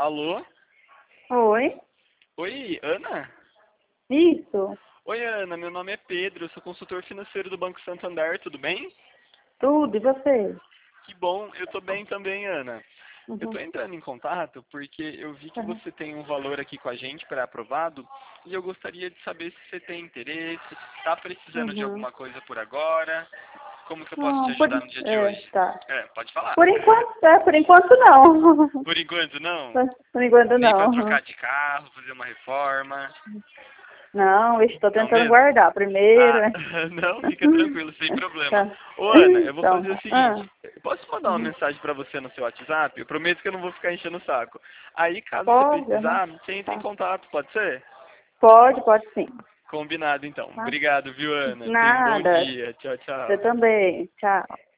Alô? Oi? Oi, Ana? Isso? Oi, Ana, meu nome é Pedro, eu sou consultor financeiro do Banco Santander, tudo bem? Tudo, e você? Que bom, eu tô bem também, Ana. Eu tô Uhum. entrando em contato porque eu vi que Uhum. você tem um valor aqui com a gente pré-aprovado e eu gostaria de saber se você tem interesse, se está precisando de Uhum. alguma coisa por agora, como que eu posso te Não, ajudar no dia de hoje. tá. Pode falar. Por enquanto não. Por enquanto não? Por enquanto Nem para não. trocar de carro, fazer uma reforma. Não, estou Não tentando mesmo? guardar primeiro. Ah, não, fica tranquilo, sem problema. Tá. Ô Ana, eu vou fazer Então, o seguinte, eu posso mandar uma uhum. mensagem pra você no seu WhatsApp? Eu prometo que eu não vou ficar enchendo o saco. Aí, caso você Pode, uhum. precisar, você entra em Tá. contato, pode ser? Pode sim. Combinado então. Tá? Obrigado, viu, Ana? Tenha um bom Nada. dia. Tchau, Você tchau. também. Tchau.